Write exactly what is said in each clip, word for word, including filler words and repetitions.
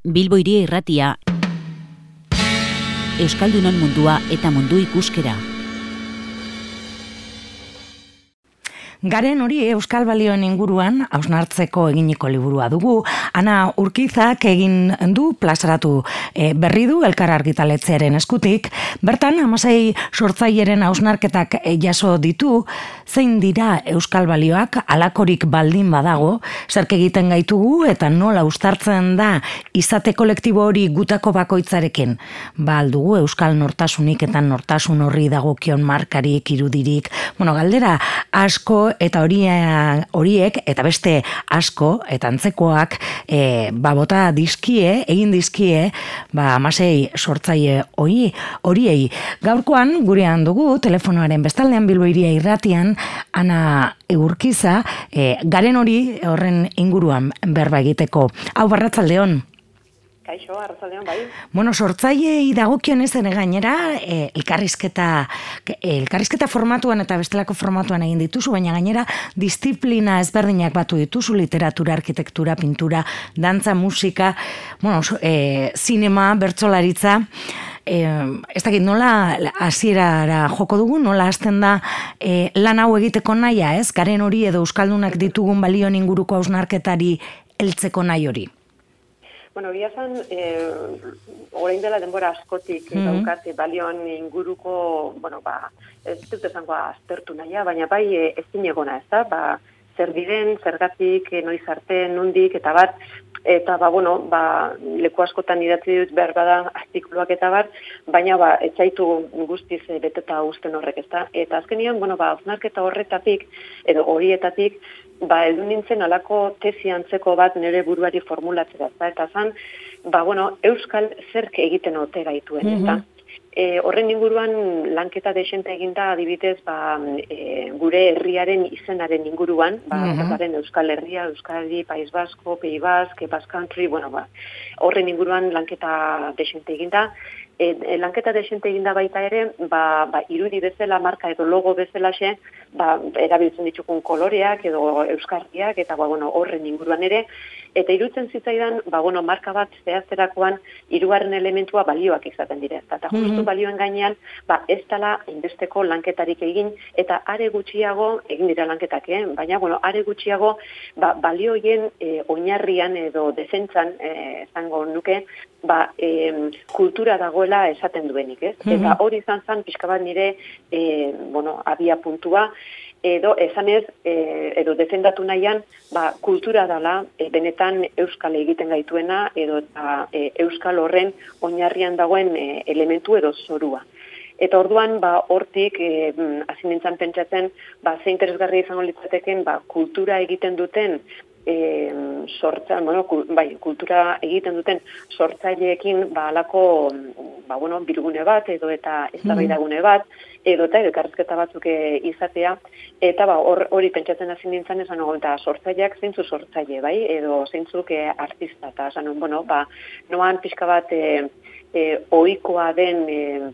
Bilbo Hiria Irratia, Euskaldunon mundua eta mundu ikuskera. Garen hori Euskal Balioen inguruan hausnartzeko eginiko liburua dugu. Ana Urkizak egin du, plazaratu e, berri du Elkar argitaletxearen eskutik. Bertan, hamasei sortzaileren hausnarketak e, jaso ditu, zein dira Euskal Balioak halakorik baldin badago, zerk egiten gaitugu eta nola uztartzen da izate kolektibo hori gutako bakoitzarekin. Ba aldugu Euskal nortasunik eta nortasun horri dagokion markarik, irudirik, bueno, galdera asko eta horia, horiek eta beste asko eta antzekoak e, ba bota dizkie, egin dizkie ba hamasei sortzaile hori horiei. Gaurkoan gurean dugu telefonoaren bestaldean Bilbo Hiria Irratian Ana Urkiza e, garen hori horren inguruan berba egiteko. Hau Arratsaldeon. Kaixo, arratsaldeon bai. Bueno, sortzailei dagokionez ere gainera, eh, elkarrizketa elkarrizketa formatuan eta bestelako formatuan egin dituzu, baina gainera disiplina ezberdinak batu dituzu, literatura, arkitektura, pintura, dantza, musika, bueno, eh, zinema, bertsolaritza. Eh, ez dakit nola hasierara joko dugu, nola hasten da eh, lan hau egiteko nahia, ez? Garen hori edo euskaldunak ditugun balioen inguruko hausnarketari heltzeko nahi hori. Bueno, egia zen, eh, orain dela denbora askotik mm -hmm. daukate balioan inguruko, bueno, ba, ez dut esango aztertu nahia, baina bai e, ez zinegona, ez da, ba, zer diren, zergatik, e, noiz arte, nondik, eta bat, eta ba, bueno, ba, leku askotan idatzi dut behar bada artikuluak eta bat, baina ba, etxaitu guztiz e, beteta uzten horrek, ez da, eta azkenian, bueno, ba, hausnarketa horretatik, edo horietatik, ba, edu nintzen alako tesi antzeko bat nire buruari formulatzera, ez da, eta zan, ba, bueno, Euskal zerk egiten ote gaituen, ez da. E, horren inguruan lanketa desente eginda adibidez ba, e, gure herriaren izenaren inguruan, ba, mm-hmm. Euskal Herria, Euskadi, País Basko, Pays Basque, Basque Country, bueno, ba, horren inguruan lanketa desente eginda. E, e, lanketa desente eginda baita ere, ba, ba, irudi bezala, marka edo logo bezalaxe, ba, erabiltzen ditugun koloreak edo euskarriak, eta ba, bueno, horren inguruan ere, eta irutzen zitzaidan, ba, bueno, marka bat zehazterakoan hirugarren elementua balioak izaten dira. Eta justu mm-hmm. balioen gainean, ba, ez dela inbesteko lanketarik egin, eta are gutxiago, egin dira lanketak, eh? baina, bueno, are gutxiago, ba, balioien e, oinarrian edo defentsan, eh, zango nuke, ba, e, kultura dagoela esaten duenik, ez? Mm-hmm. Eta hori izan zen, pixka bat nire, e, bueno, abia puntua, edo esanez, e, edo defendatu nahian, ba, kultura dela, e, benetan euskal egiten gaituena, edo eta, e, euskal horren oinarrian dagoen e, elementu edo zorua. Eta orduan, ba, hortik, e, hasi nintzen pentsatzen, ba, ze interesgarria izango litzateken, ba, kultura egiten duten, E, sortza, bueno, bai, kultura egiten duten sortzaileekin ba alako ba bueno, birgune bat edo eta eztabaidagune bat edo eta elkarrizketa batzuk izatea eta ba hor hori pentsatzen hasi nintzen esan eta sortzaileak zeintzu sortzaile, bai, edo zeintzuk e, artista ta esan bueno, ba noan pixka bat e, e, ohikoa den e,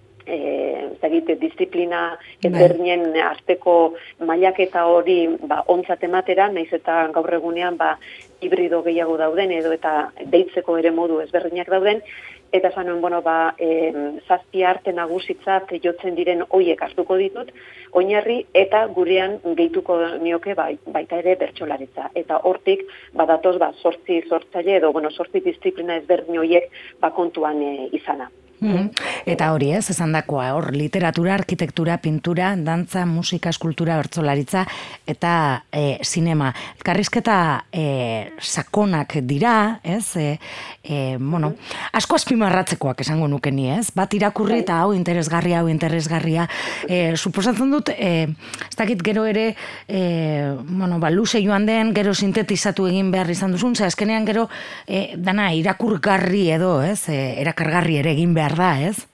Eh, zagite, disiplina ezberdinen arteko mailaketa hori ba, ontzat ematera, naiz eta gaur egunean ba, hibrido gehiago dauden edo eta deitzeko ere modu ezberdinak dauden, eta zanuen, bueno, ba, e, zazpi arte nagusitzat jotzen diren hoiek hartuko ditut, oinarri eta gurean gehituko nioke ba, baita ere bertsolaritza. Eta hortik, badatoz, ba, sortzi sortzaile edo, bueno, sortzi disiplina ezberdin hoiek ba, kontuan e, izana. Mm-hmm. Eta hori ez, esan dakoa, hor, literatura, arkitektura, pintura, dantza, musika, eskultura, bertsolaritza eta e, sinema. Elkarrizketa e, sakonak dira, ez? E, e, bueno, asko azpimarratzekoak esango nuke ni, ez? Bat irakurri eta hau interesgarria, hau interesgarria. E, suposatzen dut, e, ez dakit gero ere, e, bueno, ba, luze joan den, gero sintetizatu egin behar izan duzun, ze azkenean gero, e, dana, irakurgarri edo, ez? E, erakargarri ere egin behar da, ez?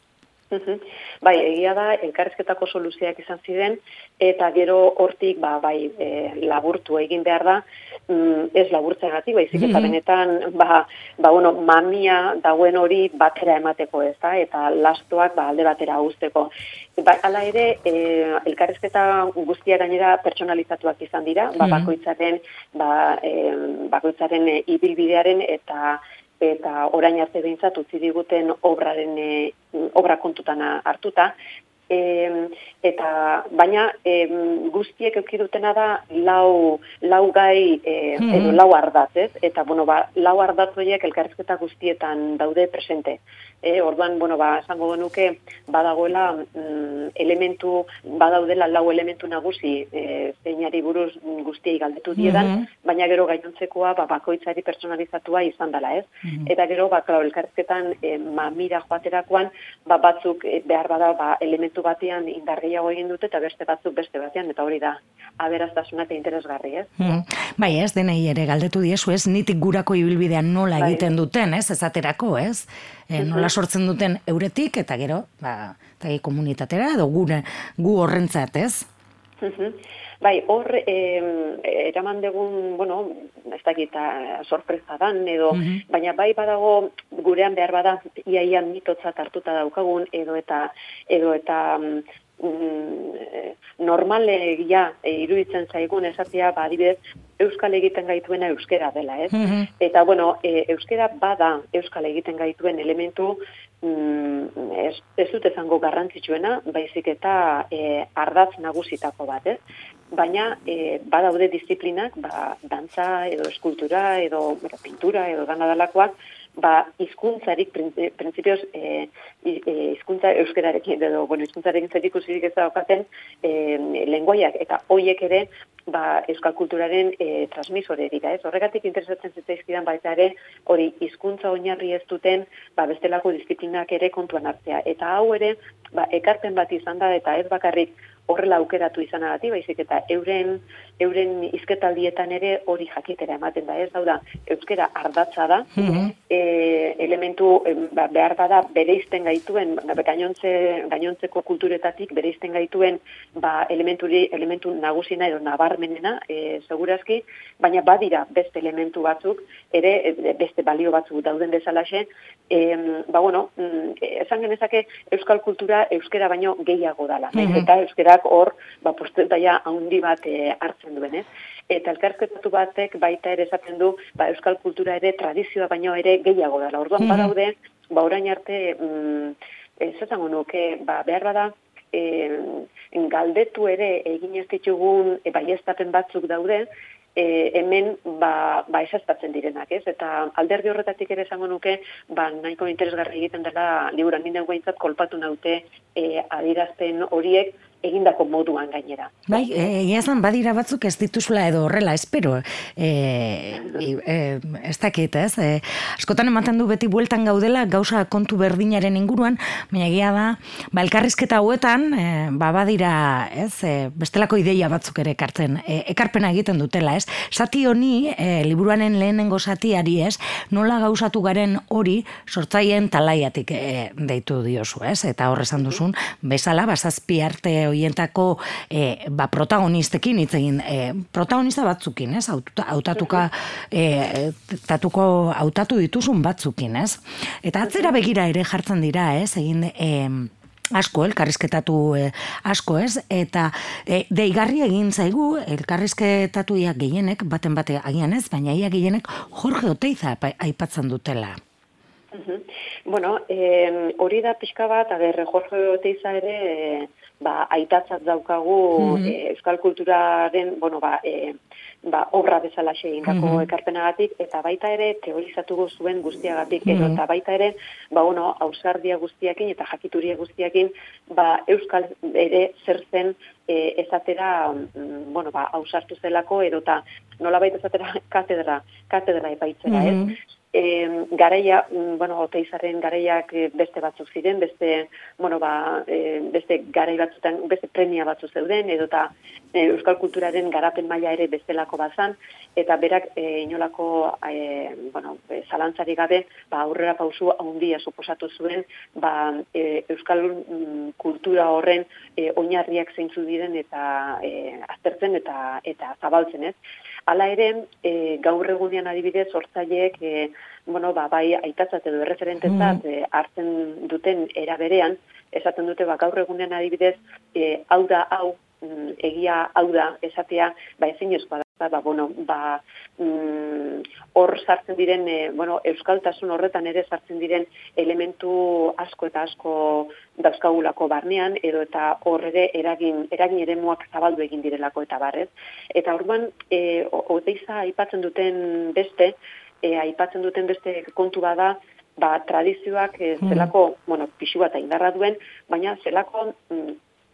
Bai, egia da, elkarrizketako soluzioak izan ziren, eta gero hortik, ba, bai, e, laburtu egin behar da, mm, ez laburtzeagatik, baizik eta benetan, ba, ba, bueno, mamia dauen hori batera emateko, ez da, eta lastoak, ba, alde batera uzteko. Ba, hala ere, e, elkarrizketa guztia gainera pertsonalizatuak izan dira, ba, bakoitzaren, ba, e, bakoitzaren e, ibilbidearen eta eta orain arte behintzat utzi diguten obraren e, obra kontutan hartuta. E, eta baina e, guztiek eduki dutena da lau, lau gai e, edo lau ardatz, ez? Eta bueno, ba, lau ardatz horiek elkarrizketa guztietan daude presente. E, orduan, bueno, ba, esango genuke badagoela mm, elementu, badaudela lau elementu nagusi e, zeinari buruz guztiei galdetu diedan, mm-hmm. baina gero gainontzekoa ba, bakoitzari personalizatua izan dela, ez? Mm-hmm. Eta gero, ba, klar, elkarrizketan e, mamira joaterakoan, ba, batzuk e, behar bada ba, elementu batean indar gehiago egin dute eta beste batzuk beste batean, eta hori da aberastasuna eta interesgarri, ez? Mm. Bai, ez, denei ere galdetu diezu, ez, nitik gurako ibilbidean nola bai. Egiten duten, ez, esaterako, ez? E, nola sortzen duten euretik, eta gero, ba, eta komunitatera, edo gure, gu horrentzat, ez? Bai, hor, eh, eraman dugun, bueno, ez dakit, sorpresa dan, edo, mm-hmm. baina bai badago, gurean behar bada, iaian mitotzat hartuta daukagun, edo eta, edo eta, mm, normalegia e, iruditzen zaigun esatia, ba, adibidez, euskal egiten gaituena euskera dela, ez? Mm-hmm. Eta, bueno, e, euskera bada euskal egiten gaituen elementu, mm, ez, ez dut ezango garrantzitsuena, baizik eta e, ardatz nagusitako bat, ez? Baina e, badaude disiplinak, ba, dantza edo eskultura edo bera, pintura edo dana dalakoak, ba, hizkuntzarik printzipioz e, hizkuntza euskerarekin edo bueno, hizkuntzarekin zerikusirik ez daukaten e, lenguaiak eta hoiek ere ba, euskal kulturaren e, transmisore dira, ez? Horregatik interesatzen zitzaizkidan baita ere hori hizkuntza oinarri ez duten ba, bestelako disiplinak ere kontuan hartzea. Eta hau ere ba, ekarpen bat izan da eta ez bakarrik horrela aukeratu izanagatik, baizik eta euren euren hizketaldietan ere hori jakitera ematen da, ez? Hau da, euskera ardatza da, mm-hmm. e, elementu e, ba, behar bada bereizten gaituen, gainontze, gainontzeko kulturetatik bereizten gaituen ba, elementuri, elementu nagusina edo nabarmenena, e, segurazki, baina badira beste elementu batzuk, ere e, beste balio batzuk dauden bezalaxe, e, ba bueno, esan genezake euskal kultura euskera baino gehiago dala, mm-hmm. eta euskera hor, ba, postentaia handi bat e, hartzen duen, ez? Eta elkarrizketatu batek baita ere esaten du, ba, euskal kultura ere tradizioa baino ere gehiago dela. Orduan mm-hmm. badaude, ba, orain arte, mm, ez esango nuke, ba, behar bada, e, galdetu ere egin ez ditugun e, baieztapen batzuk daude, e, hemen ba, ba esaztatzen direnak, ez? Eta alderdi horretatik ere esango nuke, ba, nahiko interesgarri egiten dela liburan ninen guaintzat kolpatu naute e, adierazpen horiek, egindako moduan gainera. Bai, egia zan badira batzuk ez dituzula edo horrela, espero. E, e, ez dakit, ez? E, askotan ematen du beti bueltan gaudela gauza kontu berdinaren inguruan, baina egia da, ba, elkarrizketa hauetan, e, ba, badira, ez? E, bestelako ideia batzuk ere ekartzen, e, ekarpena egiten dutela, ez? Zati honi, e, liburuanen lehenengo zatiari, ez? Nola gauzatu garen hori sortzaien talaiatik e, deitu diozu, ez? Eta hor esan duzun, bezala, bazazpi arte hoientako e, ba, protagonistekin hitz egin, e, protagonista batzukin, ez? Hautatuka e, tatuko hautatu dituzun batzukin, ez? Eta atzera begira ere jartzen dira, ez? Egin e, asko, elkarrizketatu e, asko, ez? Eta e, deigarri egin zaigu, elkarrizketatuiak gehienek, baten bate agian ez, baina ia gehienek Jorge Oteiza aipatzen dutela. Uh-huh. Bueno, eh, hori da pixka bat, aber, Jorge Oteiza ere, eh, ba, aitatzat daukagu mm-hmm. eh, euskal kulturaren, bueno, ba, eh, ba, obra bezala egindako mm-hmm. ekarpenagatik, eta baita ere teorizatuko zuen guztiagatik, mm-hmm. eta baita ere, ba, bueno, ausardia guztiakin eta jakituria guztiakin, ba, euskal ere zer zen eh, ezatera, mm, bueno, ba, ausartu zelako, edota nola baita ezatera katedra, katedra epaitzera, mm-hmm. ez? E, garaia, bueno, Oteizaren garaiak beste batzuk ziren, beste, bueno, ba, e, beste garai batzutan, beste premia batzu zeuden, edota e, euskal kulturaren garapen maila ere bestelako bazan, eta berak e, inolako, e, bueno, e, zalantzari gabe, ba, aurrera pausu handia suposatu zuen, ba, e, euskal mm, kultura horren e, oinarriak zeintzu diren eta e, aztertzen eta eta zabaltzen, ez? Hala ere, e, gaur egunean adibidez, sortzaileek, e, bueno, ba, bai aitatzat edo erreferentetzat mm. e, hartzen duten era berean, esaten dute, ba, gaur egunean adibidez, e, hau da, hau, egia hau da, esatea, ba, ezinezkoa da. Ba, ba, bueno, ba, mm, hor sartzen diren, e, bueno, euskaltasun horretan ere sartzen diren elementu asko eta asko dauzkagulako barnean, edo eta hor ere eragin, eragin eremuak zabaldu egin direlako eta barrez. Eta orduan, e, Oteiza aipatzen duten beste, e, aipatzen duten beste kontu bada, ba, tradizioak e, zelako, bueno, pixua eta indarra duen, baina zelako mm,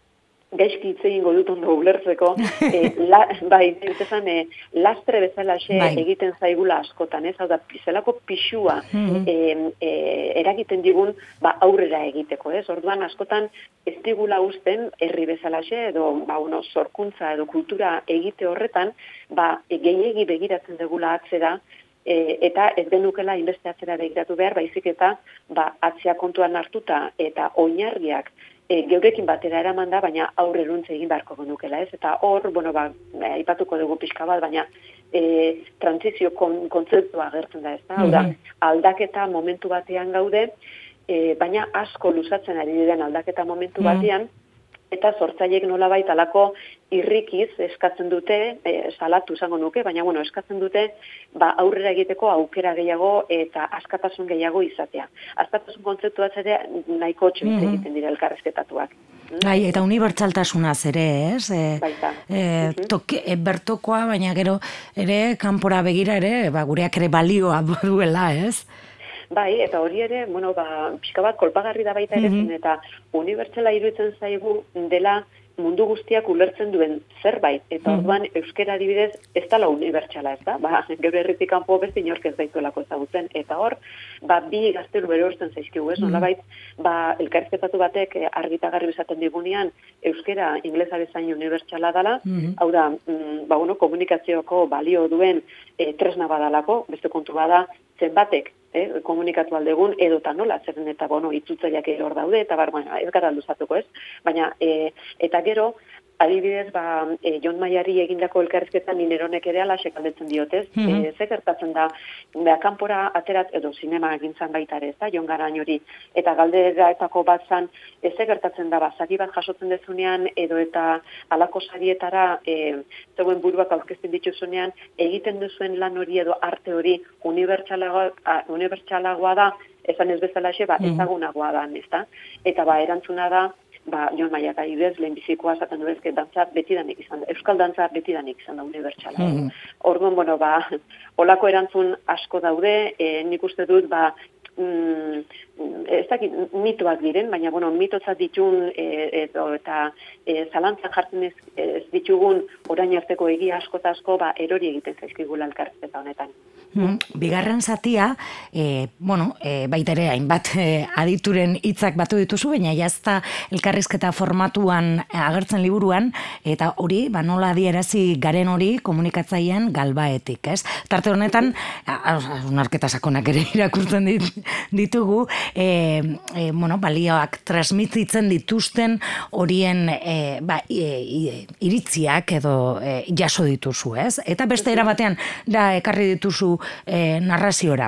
gaizki hitz egingo dut ondo ulertzeko, e, la, bai, esan, e, lastre bezalaxe bai. Egiten zaigula askotan, ez? Hau da, zelako pixua mm-hmm. e, e, eragiten digun ba, aurrera egiteko, ez? Orduan, askotan ez digula usten herri bezalaxe, edo ba, uno, sorkuntza edo kultura egite horretan, ba, e, gehiegi begiratzen dugula atzera, E, eta ez genukela inbeste atzera begiratu behar, baizik eta ba, atzea kontuan hartuta eta oinarriak e, geurekin batera eraman da, baina aurreruntze egin beharko genukela, ez? Eta hor, bueno, ba, aipatuko dugu pixka bat, baina e, transizio kon, kontzeptua agertzen da, ez da? Hau da, aldaketa momentu batean gaude, e, baina asko luzatzen ari diren aldaketa momentu batean, eta sortzaileek nolabait alako irrikiz eskatzen dute, e, salatu izango nuke, baina bueno, eskatzen dute ba, aurrera egiteko aukera gehiago eta askatasun gehiago izatea. Askatasun kontzeptua ere nahiko txoitz mm-hmm. egiten dira elkarrezketatuak. Bai, eta unibertsaltasunaz ere, ez? E, Baita. E, toke, e, bertokoa, baina gero ere, kanpora begira ere, ba, gureak ere balioa duela, ez? Bai, eta hori ere, bueno, ba, pixka bat kolpagarri da baita ere zen, eta unibertsala iruditzen zaigu dela mundu guztiak ulertzen duen zerbait, eta orduan euskera adibidez ez dela unibertsala, ez da? Ba, gero herritik kanpo beste inork ez daituelako ezagutzen, eta hor, ba, bi gaztelu bere hortzen zaizkigu, ez? Nolabait, ba, elkarrizketatu batek argitagarri esaten digunean euskera inglesa bezain unibertsala dela, hau da, ba, bueno, komunikazioko balio duen e, tresna badalako, beste kontu bada, zenbatek, eh, komunikatu aldegun, edo eta nola, zerren eta, bueno, itzutzaileak ere hor daude, eta bar, bueno, ez gara luzatuko, ez? Baina, e, eta gero, adibidez, ba, e, Jon Maiari egindako elkarrizketan nineronek ere ala sekaldetzen diotez, mm-hmm. e, ze gertatzen da, beha, kanpora aterat, edo sinema egintzan baita ere, ez da, Jon Garain hori, eta galderaetako bat zan, e, ze gertatzen da, ba, sari bat jasotzen dezunean, edo eta alako sarietara, e, zeuen buruak aurkezten dituzunean, egiten duzuen lan hori edo arte hori unibertsalagoa, unibertsalagoa da, esan ez bezalaxe, ba, ezagunagoa da, ez da, eta ba, erantzuna da, ba, Jon Maiak adibidez, lehenbizikoa esaten du ezke dantza betidanik izan da, euskal dantza betidanik izan da unibertsala. Mm. Orduan, bueno, ba, olako erantzun asko daude, e, nik uste dut, ba, mm, ez dakit mitoak diren, baina, bueno, mitotzat ditun e, edo, eta e, zalantzan jartzen ez, ez ditugun orain arteko egia asko eta asko, ba, erori egiten zaizkigula elkarrizketa honetan. Mm, bigarren zatia, e, bueno, e, baita ere hainbat e, adituren hitzak batu dituzu, baina jazta elkarrizketa formatuan agertzen liburuan, eta hori, ba, nola adierazi garen hori komunikatzailean galbaetik, ez? Tarte honetan, hausnarketa sakonak ere irakurtzen dit, ditugu, e, e, bueno, balioak transmititzen dituzten horien e, ba, e, iritziak edo e, jaso dituzu, ez? Eta beste era batean da ekarri dituzu E, narraziora.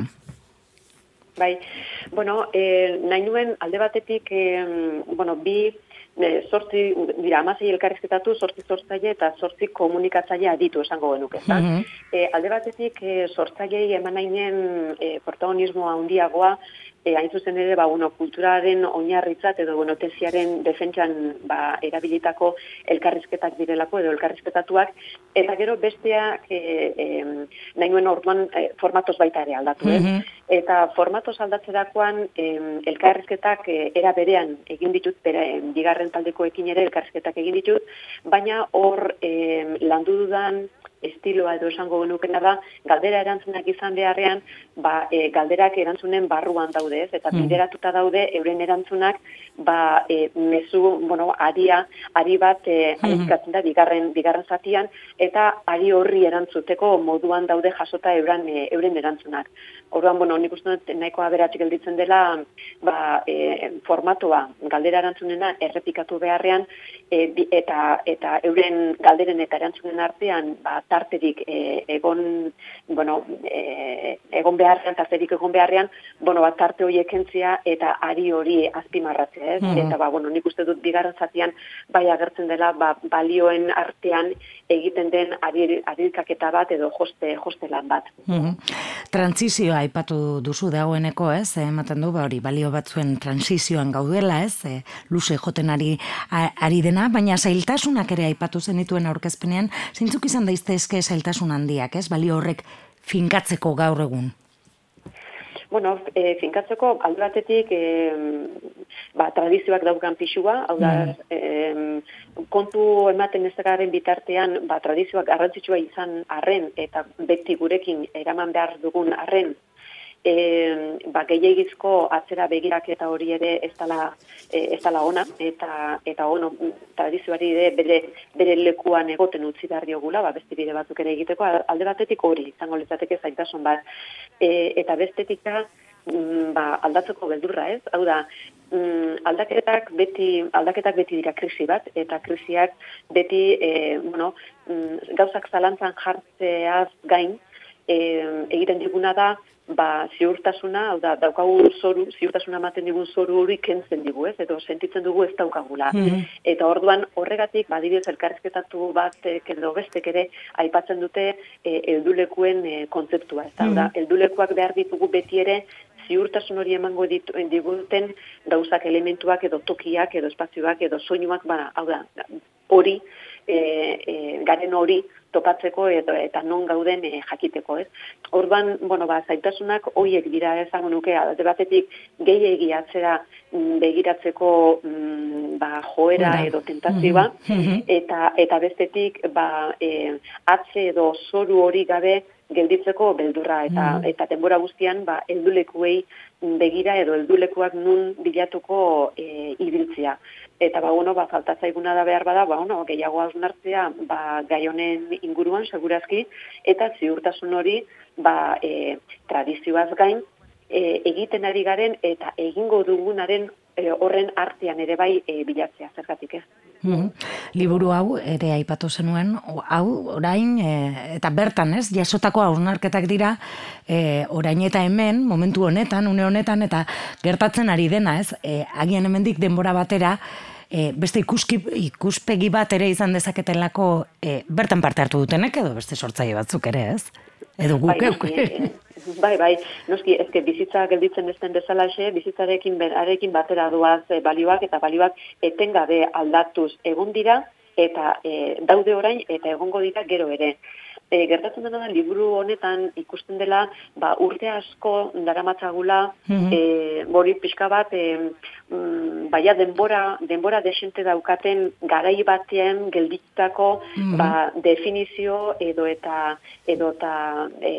Bai, bueno, e, nahi nuen alde batetik, e, bueno, bi, e, sortzi, dira, amasei elkarrizketatu, sortzi sortzaile eta sortzi komunikatzaile aditu esango genuke, ezta? Mm-hmm. E, alde batetik, e, sortzailei eman nainen e, protagonismoa handiagoa, E, hain zuzen ere, ba, bueno, kulturaren oinarritzat edo bueno, tesiaren defentsan ba, erabilitako elkarrizketak direlako edo elkarrizketatuak, eta gero besteak e, e, nahi nuen orduan e, formatoz baita ere aldatu, mm-hmm. eh? Eta formatoz aldatzerakoan e, elkarrizketak e, era berean egin ditut, bere, bigarren taldekoekin ere elkarrizketak egin ditut, baina hor e, landu dudan estiloa edo esango genukena da, galdera erantzunak izan beharrean, ba, e, galderak erantzunen barruan daude, ez? Eta bideratuta daude euren erantzunak, ba, e, mezu, bueno, aria, ari bat e, alikatzen da bigarren, bigarren zatian, eta ari horri erantzuteko moduan daude jasota euren, e, euren erantzunak. Orduan, bueno, nik uste dut nahiko aberatzik gelditzen dela, ba, e, formatoa, galdera erantzunena errepikatu beharrean, e, eta, eta euren galderen eta erantzunen artean, ba, tarterik e, egon, bueno, e, egon beharrean, tarterik egon beharrean, bueno, bat tarte horiek kentzia eta ari hori azpimarratzea, ez? Mm-hmm. Eta, ba, bueno, nik uste dut bigarren zatian bai agertzen dela, ba, balioen artean egiten den arirkaketa bat edo joste, joste lan bat. Mm-hmm. Transizioa aipatu duzu dagoeneko, ez? Ematen du, ba, hori, balio batzuen transizioan gaudela, ez? E, luze joten ari, ari dena, baina zailtasunak ere aipatu zenituen aurkezpenean, zeintzuk izan daiztezke zailtasun handiak, ez? Balio horrek finkatzeko gaur egun. Bueno, e, finkatzeko alde batetik e, ba, tradizioak daukan pixua, hau da, mm. e, kontu ematen ez garen bitartean, ba, tradizioak garrantzitsua izan arren, eta beti gurekin eraman behar dugun arren, E, ba, gehiagizko atzera begirak eta hori ere ez dala, e, ez dala ona, eta, eta ono, tradizioari ere bere, bere lekuan egoten utzi behar diogula, ba, beste bide batzuk ere egiteko, alde batetik hori, izango litzateke zailtasun bat, e, eta bestetika ba, aldatzeko beldurra, ez? Hau da, aldaketak beti, aldaketak beti dira krisi bat, eta krisiak beti, e, bueno, gauzak zalantzan jartzeaz gain, e, egiten diguna da, ba, ziurtasuna, hau da, daukagu zoru, ziurtasuna ematen digun zoru hori kentzen digu, ez? Edo sentitzen dugu ez daukagula. Mm-hmm. Eta orduan horregatik, badibidez elkarrizketatu bat edo bestek ere aipatzen dute e, heldulekuen e, kontzeptua, ez da? Mm-hmm. Heldulekuak behar ditugu beti ere ziurtasun hori emango ditu, diguten gauzak elementuak edo tokiak edo espazioak edo soinuak, ba, hau da, hori, e, e, garen hori topatzeko edo, eta non gauden e, jakiteko, ez? Orduan, bueno, ba, zaitasunak hoiek dira esango nuke, alde batetik gehiegi atzera begiratzeko mm, ba, joera edo tentazioa, mm-hmm. eta, eta bestetik ba, e, atze edo zoru hori gabe gelditzeko beldurra, eta, mm. eta denbora guztian ba, heldulekuei begira edo heldulekuak nun bilatuko e, ibiltzea. Eta ba, bueno, ba, falta zaiguna da behar bada, ba, bueno, gehiago hausnartzea ba, gai honen inguruan, segurazki, eta ziurtasun hori ba, e, tradizioaz gain e, egiten ari garen eta egingo dugunaren e, horren artean ere bai e, bilatzea, zergatik ez. Mm-hmm. Liburu hau ere aipatu zenuen, hau orain e, eta bertan, ez, jasotako hausnarketak dira e, orain eta hemen, momentu honetan, une honetan, eta gertatzen ari dena, ez, e, agian hemendik denbora batera, e, beste ikuski, ikuspegi bat ere izan dezaketelako e, bertan parte hartu dutenek, edo beste sortzaile batzuk ere, ez? Edo guk euk. Bai, bai, noski, ezke bizitza gelditzen ezten bezalaxe, bizitzarekin berarekin batera duaz e, balioak, eta balioak etengabe aldatuz egon dira, eta e, daude orain, eta egongo dira gero ere. E, gertatzen dena da, liburu honetan ikusten dela, ba, urte asko daramatzagula, mm-hmm. e, bori pixka bat, e, mm, baina denbora, denbora desente daukaten garai batean gelditutako mm-hmm. ba, definizio edo eta, edo eta e,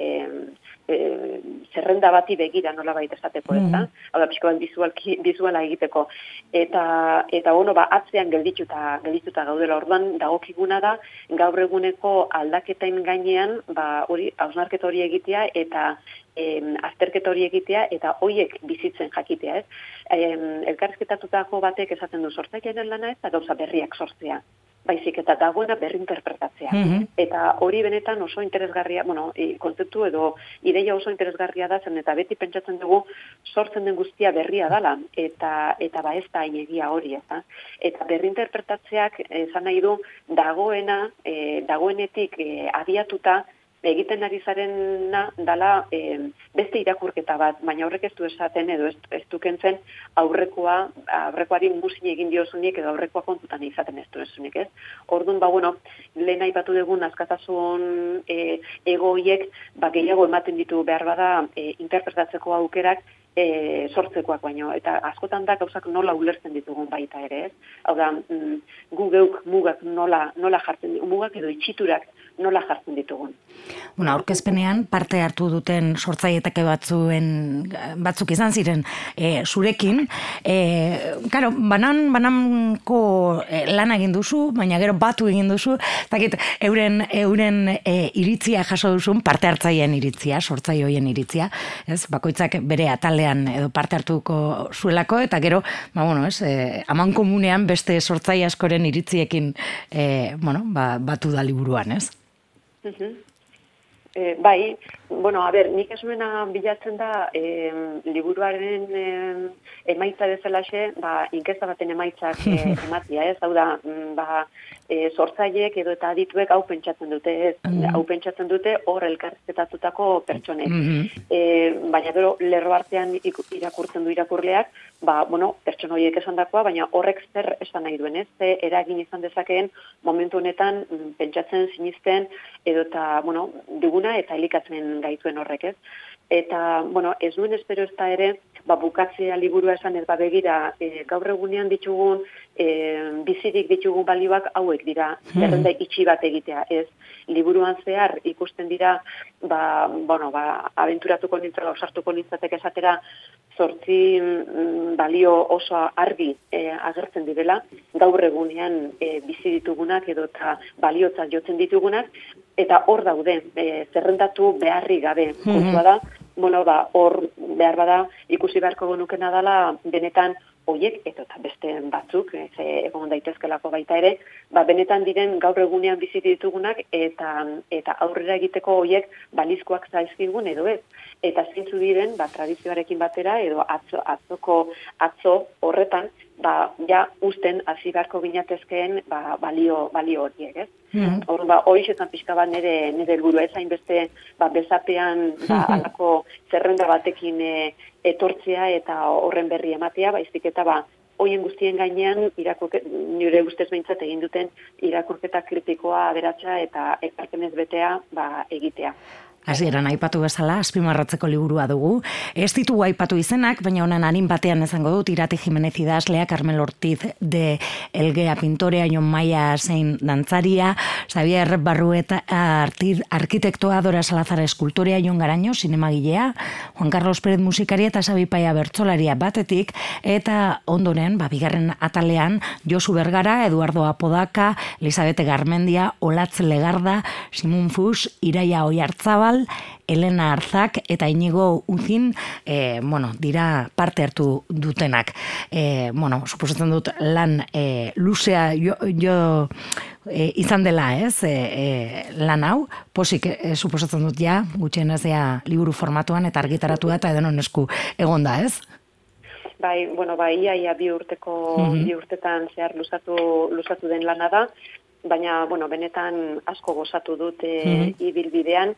e, zerrenda bati begira nola baita esateko, ez da? Hau da, pixka bat bizualki, bizuala egiteko. Eta, eta ono, ba, atzean geldituta, geldituta gaudela orduan, dagokiguna da, gaur eguneko aldaketain gainean, ba, hori, hausnarketa hori egitea, eta em, azterketa hori egitea, eta hoiek bizitzen jakitea, ez? Em, elkarrizketatutako batek esaten du sortzailearen lana ez, eta gauza berriak sortzea. Baizik eta dagoena berrinterpretatzea. Mm-hmm. Eta hori benetan oso interesgarria, bueno, e, kontzeptu edo ideia oso interesgarria da zen, eta beti pentsatzen dugu sortzen den guztia berria dala, eta eta ba ez da egia hori, eta eta berrinterpretatzeak esan nahi du dagoena, e, dagoenetik e, abiatuta egiten ari zarena dala e, beste irakurketa bat, baina horrek ez du esaten edo ez, ez du kentzen aurrekoa, aurrekoari muzin egin diozunik edo aurrekoa kontutan izaten ez du esunik, ez? Orduan, ba, bueno, lehen aipatu dugun askatasun e, egoiek, ba, gehiago ematen ditu behar bada e, interpretatzeko aukerak e, sortzekoak baino, eta askotan da gauzak nola ulertzen ditugun baita ere, ez? Hau da, mm, gu geuk mugak nola, nola jartzen ditugun, mugak edo itxiturak nola jartzen ditugun. Bueno, aurkezpenean parte hartu duten sortzailetake batzuen batzuk izan ziren e, zurekin, e, claro, banan bananko e, lan egin duzu, baina gero batu egin duzu, dakit euren euren e, iritzia jaso duzun, parte hartzaileen iritzia, sortzaile hoien iritzia, ez? Bakoitzak bere atalean edo parte hartuko zuelako, eta gero, ba bueno, ez, e, aman komunean beste sortzaile askoren iritziekin e, bueno, ba, batu da liburuan, ez? Mhm. E, bai, bueno, a ber, nik esuena bilatzen da e, liburuaren e, emaitza bezalaxe, ba, inkesta baten emaitzak e, ematia, ez? Hau da, ba, e, sortzaileek edo eta adituek hau pentsatzen dute, ez? Hau pentsatzen dute hor elkarrizketatutako pertsonek. E, baina gero lerro artean irakurtzen du irakurleak, ba, bueno, pertsona horiek esan dakoa, baina horrek zer esan nahi duen, ez? Ze eragin izan dezakeen momentu honetan pentsatzen, sinisten, edo eta, bueno, duguna eta elikatzen gaituen horrek, ez? Eta, bueno, ez nuen espero ez da ere, ba, bukatzea liburua esan ez begira, e, gaur egunean ditugun, e, bizirik ditugun balioak hauek dira, zerrenda itxi bat egitea, ez? Liburuan zehar ikusten dira, ba, bueno, ba, abenturatuko nintzela, osartuko nintzatek esatera, zortzi mm, balio oso argi e, agertzen direla, gaur egunean e, bizi ditugunak edo eta baliotzat jotzen ditugunak, eta hor daude, e, zerrendatu beharri gabe, kontua da, bueno, ba, hor behar bada ikusi beharko genukena dela benetan hoiek, eta beste batzuk, ze egon daitezkelako baita ere, ba, benetan diren gaur egunean bizi ditugunak eta eta aurrera egiteko hoiek balizkoak zaizkigun edo ez. Eta zeintzu diren, ba, tradizioarekin batera edo atzo, atzoko atzo horretan, ba, ja usten hasi beharko ginatezkeen ba, balio, balio horiek, ez? Mm. Hor, ba, horixetan pixka bat nire, nire helburua ez hainbeste ba, bezapean ba, alako zerrenda batekin e, etortzea eta horren berri ematea, baizik eta ba, hoien guztien gainean irakurke, nire ustez behintzat egin duten irakurketa kritikoa aberatsa eta ekarpenez betea ba, egitea. Hasieran aipatu bezala, azpimarratzeko liburua dugu. Ez ditugu aipatu izenak, baina honen harin batean izango dut, Irati Jimenez idazlea, Carmel Ortiz de Elgea pintorea, Jon Maia zein dantzaria, Xavier Barrueta arkitektoa, Dora Salazar eskultorea, Jon Garaño zinemagilea, Juan Carlos Pérez musikaria eta Xabi Paia bertsolaria batetik, eta ondoren, ba, bigarren atalean, Josu Bergara, Eduardo Apodaca, Elizabete Garmendia, Olatz Legarda, Simon Fus, Iraia Oiartzabal, Elena Arzak eta Inigo Uzin, eh, bueno, dira parte hartu dutenak. Eh, bueno, suposatzen dut lan eh, luzea jo, jo eh, izan dela, ez? Eh, eh, lan hau, posik eh, suposatzen dut ja, gutxienez ja liburu formatuan eta argitaratua eta edonon esku egonda, ez? Bai, bueno, bai, ia, ia bi urteko, mm-hmm. bi urtetan zehar luzatu, luzatu den lana da, baina, bueno, benetan asko gozatu dut e, mm-hmm. ibilbidean,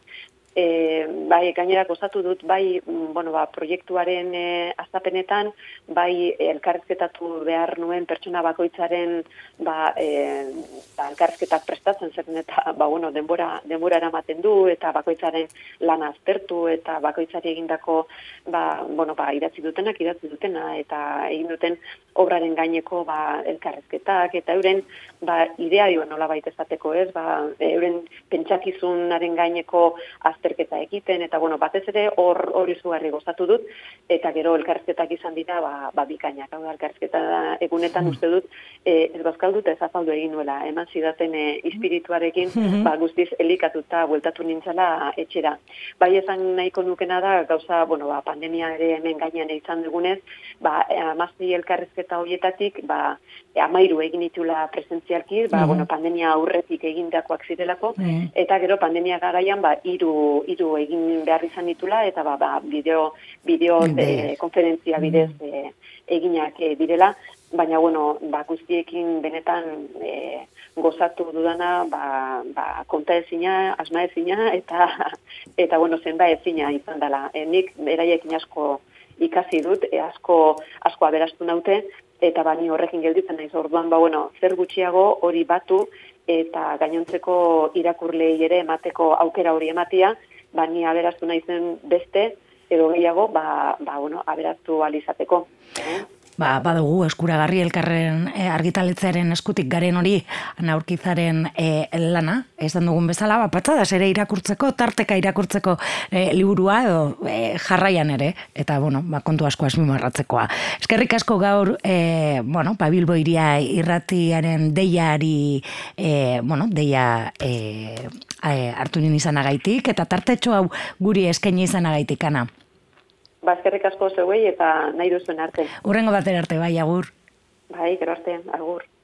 E, bai, gainera gozatu dut, bai, bueno, ba, proiektuaren e, astapenetan, bai, elkarrizketatu behar nuen pertsona bakoitzaren, ba, e, ba, elkarrizketak prestatzen zen, eta, ba, bueno, denbora, denbora eramaten du, eta bakoitzaren lana aztertu, eta bakoitzari egindako, ba, bueno, ba, idatzi dutenak, idatzi dutena, eta egin duten obraren gaineko, ba, elkarrizketak, eta euren, ba, ideario nola baita esateko, ez, ba, euren pentsakizunaren gaineko azterketa egiten, eta, bueno, batez ere hor hori zugarri gozatu dut, eta gero elkarrizketak izan dira, ba, ba bikainak, hau da, elkarrizketa egunetan mm. uste dut, e, ez bazkaldut ez azaldu egin nuela, eman zidaten e, espirituarekin, mm-hmm. ba, guztiz elikatuta, bueltatu nintzela etxera. Bai esan nahiko nukena da, gauza, bueno, ba, pandemia ere hemen gainean izan dugunez, ba, amazti elkarrizketa horietatik, ba, amairu egin itula presentzialki, ba, mm-hmm. bueno, pandemia aurretik egindakoak zirelako, mm-hmm. eta gero pandemia garaian, ba, iru, iru egin behar izan ditula, eta ba, ba, bideo, bideo de, konferentzia bidez e, eginak e, direla, baina, bueno, ba, guztiekin benetan e, gozatu dudana, ba, ba, konta ezina, asma ezina, eta, eta bueno, zenba ezina izan dela. E, nik beraiekin asko ikasi dut, e, asko, asko aberastu naute, eta bani horrekin gelditzen naiz orduan, ba, bueno, zer gutxiago hori batu, eta gainontzeko irakurlei ere emateko aukera hori ematia, bani aberastu naizen beste, edo gehiago, ba, ba bueno, aberastu alizateko. Eh? Ba, badugu eskuragarri elkarren e, argitaletzearen eskutik garen hori Ana Urquizaren e, lana, esan dugun bezala, ba, patzadas ere irakurtzeko, tarteka irakurtzeko e, liburua edo e, jarraian ere, eta, bueno, ba, kontu asko azpimarratzekoa. Eskerrik asko gaur, e, bueno, ba, Bilbo Hiria Irratiaren deiari, e, bueno, deia e, e, hartu nien izanagaitik, eta tartetxo hau guri eskaini izanagaitik, Ana. Ba, eskerrik asko zeuei eta nahi duzuen arte. Hurrengo batera arte, bai, agur. Bai, gero arte, agur.